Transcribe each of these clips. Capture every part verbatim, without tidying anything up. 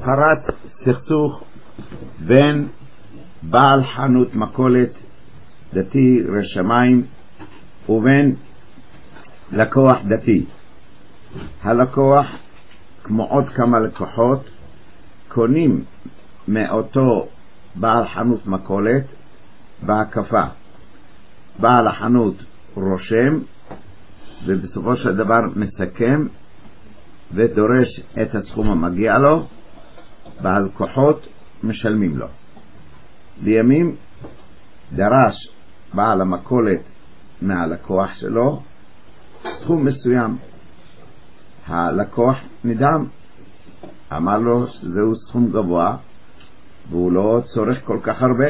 פרץ סכסוך בין בעל חנות מכולת דתי רשמיים ובין לקוח דתי. הלקוח, כמו עוד כמה לקוחות, קונים מאותו בעל חנות מכולת בהקפה. בעל החנות רושם ובסופו של דבר מסכם ודורש את הסכום המגיע לו, והלקוחות משלמים לו. לימים דרש בעל המכולת מהלקוח שלו סכום מסוים. הלקוח נדהם, אמר לו שזהו סכום גבוה והוא לא צורך כל כך הרבה.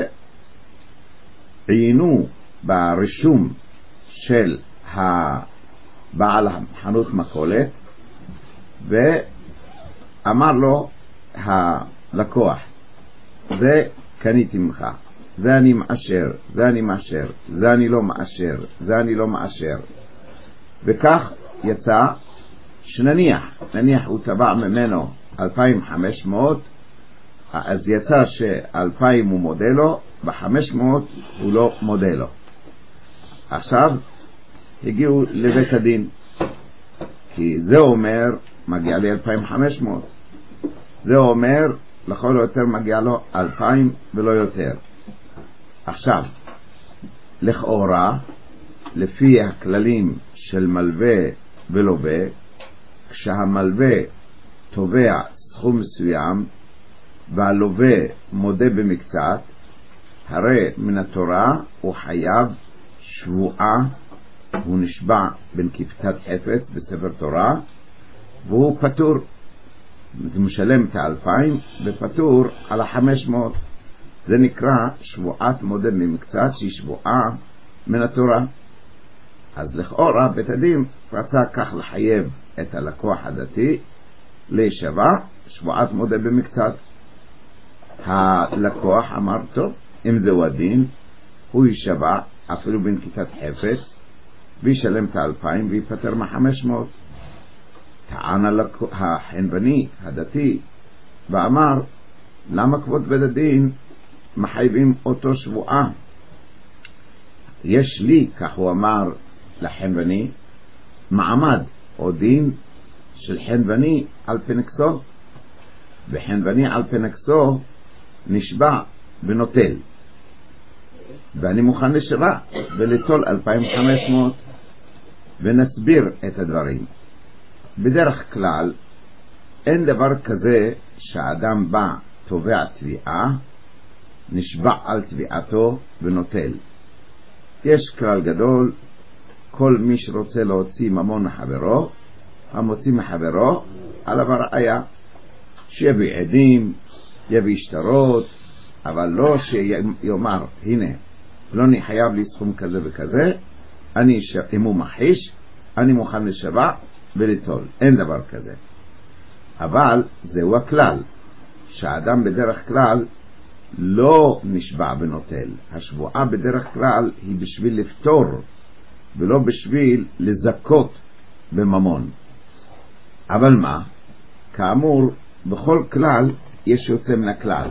עיינו ברישום של בעל חנות מכולת ואמר לו הלקוח, זה קניתי ממך, זה אני מאשר, זה אני מאשר, זה אני לא מאשר, זה אני לא מאשר. וכך יצא שנניח, נניח הוא תבע ממנו אלפיים וחמש מאות, אז יצא שאלפיים הוא מודה לו, ב-חמש מאות הוא לא מודה לו. עכשיו הגיעו לבית הדין, כי זה אומר מגיע לי אלפיים וחמש מאות, זה אומר לכל יותר מגיע לו אלפיים ולא יותר. עכשיו לכאורה לפי הכללים של מלווה ולווה, כשהמלווה תובע סכום מסוים והלווה מודה במקצת, הרי מן התורה הוא חייב שבועה, הוא נשבע בין כפתת חפץ בספר תורה והוא פטור. זה משלם את האלפיים ופטור על החמש מאות. זה נקרא שבועת מודה במקצת, שהיא שבועה מן התורה. אז לכאורה בית הדין רצה כך לחייב את הלקוח הדתי להישבע שבועת מודה במקצת. הלקוח אמר טוב, אם זהו הדין הוא יישבע אפילו בנקיטת חפץ וישלם את האלפיים ויפטר מחמש מאות. טען החנווני הדתי ואמר, למה כבוד בית הדין מחייבים אותו שבועה? יש לי, כך הוא אמר לחנווני, מעמד או דין של חנווני על פנקסו, וחנווני על פנקסו נשבע ונוטל, ואני מוכן לשבע ולטול אלפיים וחמש מאות. ונסביר את הדברים. בדרך כלל אין דבר כזה שהאדם בא תובע תביעה, נשבע על תביעתו ונוטל. יש כלל גדול, כל מי שרוצה להוציא ממון מחברו, המוציא מחברו על הראיה, שיביא עדים, יביא שטרות, אבל לא שיאמר, הנה פלוני חייב לי סכום כזה וכזה, אני ש... אם הוא מחיש אני מוכן לשבע ולטול. אין דבר כזה. אבל זהו הכלל, שהאדם בדרך כלל לא נשבע ונוטל. השבועה בדרך כלל היא בשביל לפתור ולא בשביל לזכות בממון. אבל מה? כאמור, בכל כלל יש יוצא מן הכלל.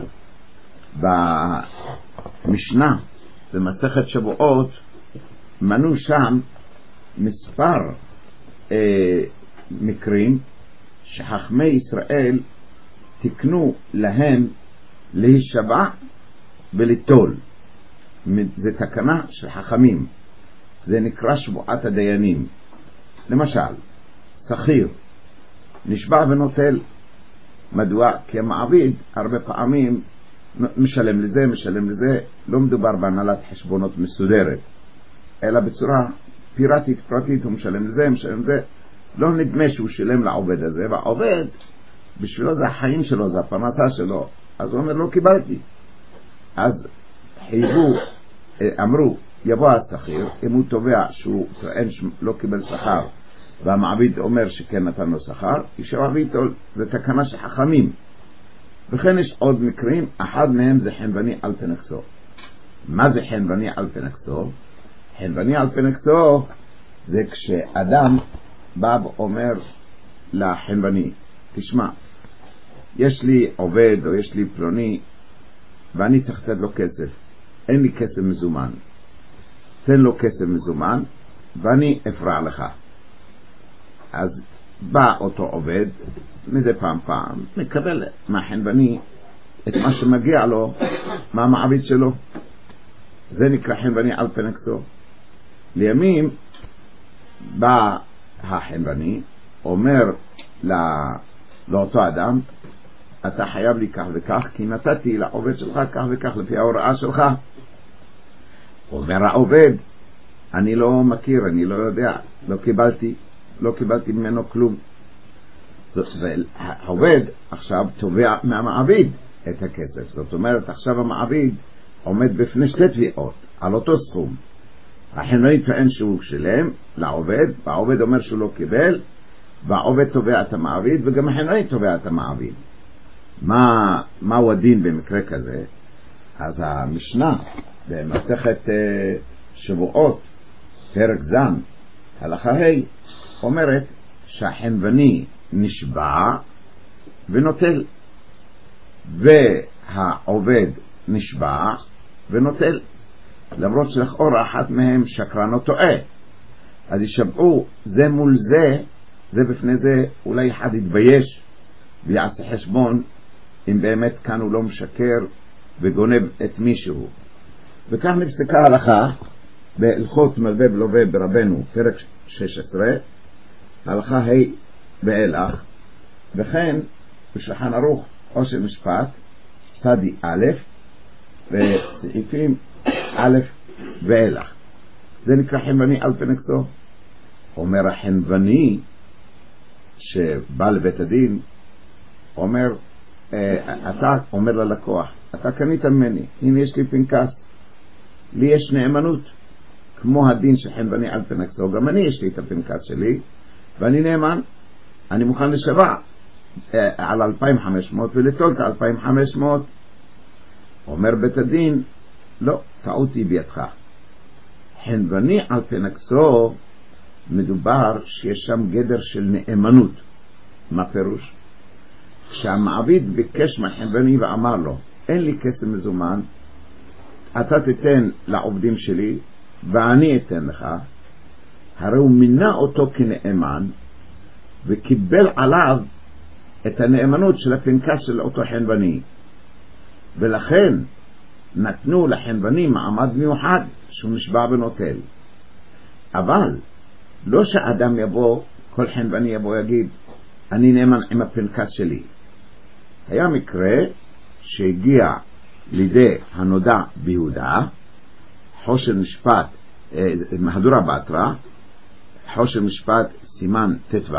במשנה במסכת שבועות מנו שם מספר אה, מקרים שחכמי ישראל תקנו להם להישבע ולטול. זה תקנה של חכמים, זה נקרא שבועת הדיינים. למשל שכיר נשבע ונוטל. מדוע? כי המעביד הרבה פעמים משלם לזה משלם לזה, לא מדובר בהנהלת חשבונות מסודרת, אלא בצורה פיראטית פרטית, הוא משלם לזה משלם לזה, לא נדמה שהוא שלם לעובד הזה, והעובד בשבילו זה החיים שלו, זה הפרנסה שלו, אז הוא אומר לא קיבלתי. אז חייבו, אמרו יבוא השכיר, אם הוא תובע שהוא טוען לא קיבל שכר והמעביד אומר שכן נתן לו שכר, ישבע ויטול. זה תקנה של חכמים. וכן יש עוד מקרים, אחד מהם זה חנווני על פנקסו. מה זה חנווני על פנקסו? חנווני על פנקסו זה כשאדם בא ואומר לחנווני, תשמע, יש לי עובד או יש לי פלוני ואני צריך לתת לו כסף, אין לי כסף מזומן, תן לו כסף מזומן ואני אפרע לך. אז בא אותו עובד מדי פעם פעם מקבל מהחנווני את מה שמגיע לו מהמעביד שלו, זה נקרא חנווני על פי נפשו. לימים בא החנווני אומר לא, לאותו אדם, אתה חייב לי כך וכך כי נתתי לעובד שלך כך וכך לפי ההוראה שלך. אומר העובד, אני לא מכיר, אני לא יודע, לא קיבלתי לא קיבלתי ממנו כלום. העובד עכשיו תובע מהמעביד את הכסף, זאת אומרת עכשיו המעביד עומד בפני שתי תביעות על אותו סכום. החנווני טוען שהוא שלם לעובד, והעובד אומר שהוא לא קיבל, והעובד תובע את המעביד וגם החנווני תובע את המעביד. מה מהו הדין במקרה כזה? אז המשנה במסכת שבועות פרק זן הלכה ה' אומרת שהחנווני נשבע ונוטל, והעובד נשבע ונוטל, למרות שלכאורה אחת מהם שקרן או טועה. אז ישבעו זה מול זה, זה בפני זה, אולי אחד יתבייש ויעשה חשבון אם באמת כאן הוא לא משקר וגונב את מישהו. וכך נפסקה הלכה בהלכות מלווה ולווה ברבנו פרק שש עשרה הלכה ה' ואילך, וכן בשולחן ערוך עושר משפט צדי א' וסעיפים א' ואילך. זה נקרא חנווני על פי נפשו. אומר החנווני שבא לבית הדין, אומר אתה אומר ללקוח, אתה קנית ממני, הנה יש לי פנקס, לי יש נאמנות כמו הדין של חנווני על פי נפשו, גם אני יש לי את הפנקס שלי ואני נאמן, אני מוכן לשבע על אלפיים וחמש מאות ולטול את אלפיים וחמש מאות. אומר בית הדין, לא, טעותי בידך. חנווני על פי נפשו מדובר שיש שם גדר של נאמנות. מה פירוש? כשהמעביד ביקש מהחנווני ואמר לו, אין לי כסף מזומן, אתה תיתן לעובדים שלי ואני אתן לך, הרי הוא מינה אותו כנאמן וקיבל עליו את הנאמנות של הפנקס של אותו חנווני, ולכן נתנו לחנווני מעמד מיוחד שהוא נשבע ונוטל. אבל לא שאדם יבוא, כל חנווני יבוא יגיד אני נאמן עם הפנקס שלי. היה מקרה שהגיע לידי הנודע ביהודה, חושר משפט מהדורה בתרא, חושר משפט סימן תתו,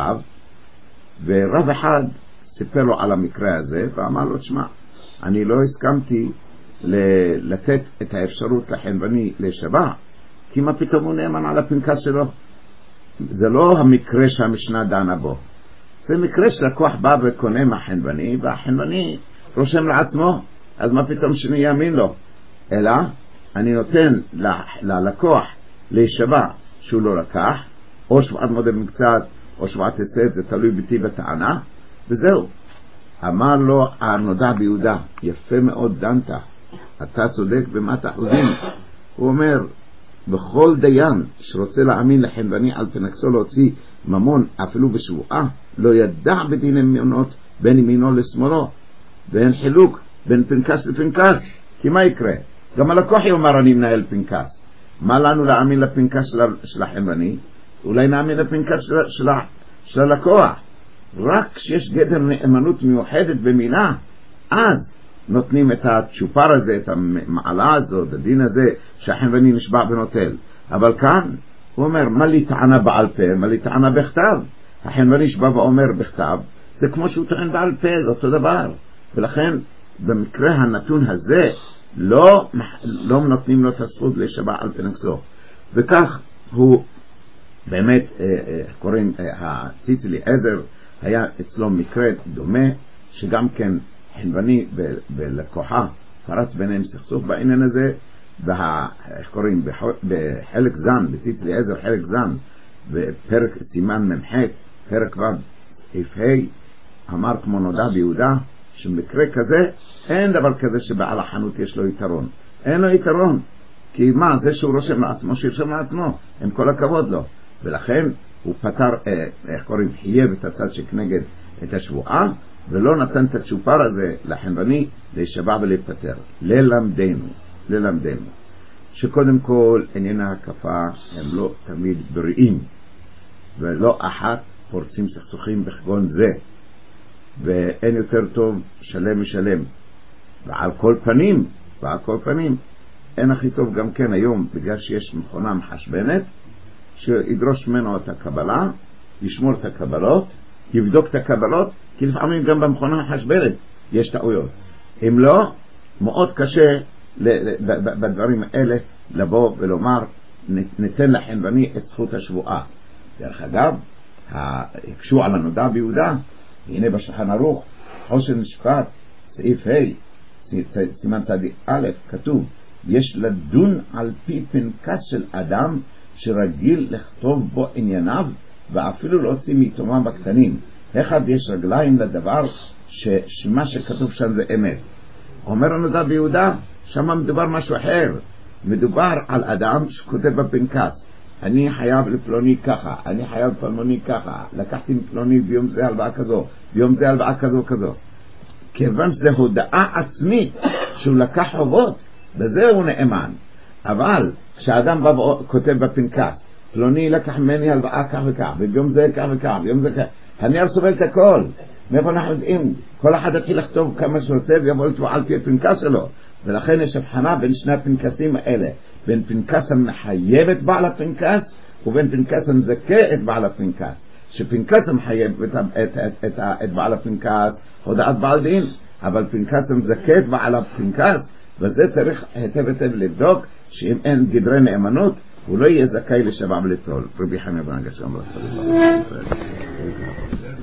ורב אחד סיפר לו על המקרה הזה ואמר לו, תשמע, אני לא הסכמתי לתת את האפשרות לחנווני לשבע, כי מה פתאום הוא נאמן על הפנקס שלו? זה לא המקרה שהמשנה דנה בו, זה מקרה שלקוח בא וקונה מהחנווני, והחנווני רושם לעצמו, אז מה פתאום שאני יאמין לו? אלא אני נותן ללקוח להישבע שהוא לא לקח, או שבועת מודה במקצת או שבועת הסד, זה תלוי בטיב הטענה, וזהו. אמר לו הנודע ביהודה, יפה מאוד דנת, אתה צודק במאת אחוזים. הוא אומר, בכל דיין שרוצה להאמין לחנווני על פי נפשו להוציא ממון אפילו בשבועה, לא ידע בדין אמונות בין ימינו לשמאלו, ואין חילוק בין פנקס לפנקס, כי מה יקרה? גם הלקוח יאמר אני מנהל פנקס, מה לנו להאמין לפנקס של, של החנווני? אולי נאמין לפנקס של, של, של הלקוח. רק כשיש גדר נאמנות מיוחדת במילה, אז נותנים את הצ'ופר הזה, את המעלה הזאת, את הדין הזה שהחנווני נשבע ונוטל. אבל כאן הוא אומר, מה לי טענה בעל פה, מה לי טענה בכתב? החנווני נשבע ואומר בכתב, זה כמו שהוא טוען בעל פה, זה אותו דבר. ולכן במקרה הנתון הזה לא, לא נותנים לו את הזכות להישבע על פי נפשו. וכך הוא באמת, קוראים, הציץ אליעזר היה אצלו מקרה דומה, שגם כן חנווני ולקוחה פרץ ביניהם סכסוך בעניין הזה, ואיך קוראים, בחלק זן, בציץ אליעזר חלק זן, בפרק סימן ממחק, פרק ו' סעיף ה', אמר כמו נודע ביהודה, שבמקרה כזה אין דבר כזה שבעל החנות יש לו יתרון, אין לו יתרון, כי מה, זה שהוא רושם לעצמו שירשם לעצמו, עם כל הכבוד לו, ולכן הוא פתר, אה, איך קוראים, חייב את הצד שכנגד את השבועה, ולא נתן את הצ'ופר הזה לחנווני להישבע ולהיפטר. ללמדנו, ללמדנו שקודם כל ענייני ההקפה הם לא תמיד בריאים, ולא אחת פורצים סכסוכים בכגון זה, ואין יותר טוב שלם משלם. ועל כל פנים, ועל כל פנים אין הכי טוב גם כן היום, בגלל שיש מכונה מחשבנת שידרוש ממנו את הקבלה, ישמור את הקבלות, יבדוק את הקבלות, כי לפעמים גם במכונה מחשבנת יש טעויות. אם לא, מאוד קשה בדברים האלה לבוא ולומר ניתן לחנווני את זכות השבועה. דרך אגב, הקשו על הנודע ביהודה, הנה בשולחן ערוך חושן משפט סעיף ה' סימן צדיק א', כתוב יש לדון על פי פנקס של אדם שרגיל לכתוב בו ענייניו ואפילו להוציא מתומם בקטנים. אחד יש רגליים לדבר ש... שמה שכתוב שם זה אמת. אומר הנודע ביהודה, שם מדובר משהו אחר, מדובר על אדם שכותב בפנקס אני חייב לפלוני ככה, אני חייב לפלוני ככה, לקחתי מפלוני ביום זה הלוואה כזו, ביום זה הלוואה כזו כזו. כיוון שזה הודעה עצמית שהוא לקח חובות, בזה הוא נאמן. אבל כשאדם בא וכותב בפנקס פלוני לקח ממני הלוואה כך וכך, וביום זה כך וכך, ביום זה כך, הנייר סובל את הכל. מאיפה אנחנו יודעים? כל אחד יתחיל לכתוב כמה שרוצה ויבוא לתבוע על פי הפנקס שלו, ולכן יש הבחנה בין שני הפנקסים האלה, בין פנקס המחייב את בעל הפנקס ובין פנקס המזכה את בעל הפנקס. שפנקס המחייב את, את, את, את, את בעל הפנקס הודעת בעל דין, אבל פנקס המזכה את בעל הפנקס, וזה צריך היטב היטב לבדוק שאם אין גדרי נאמנות הוא לא יהיה זכאי לשבע ולטול. רבי חניה בן הגשם רצה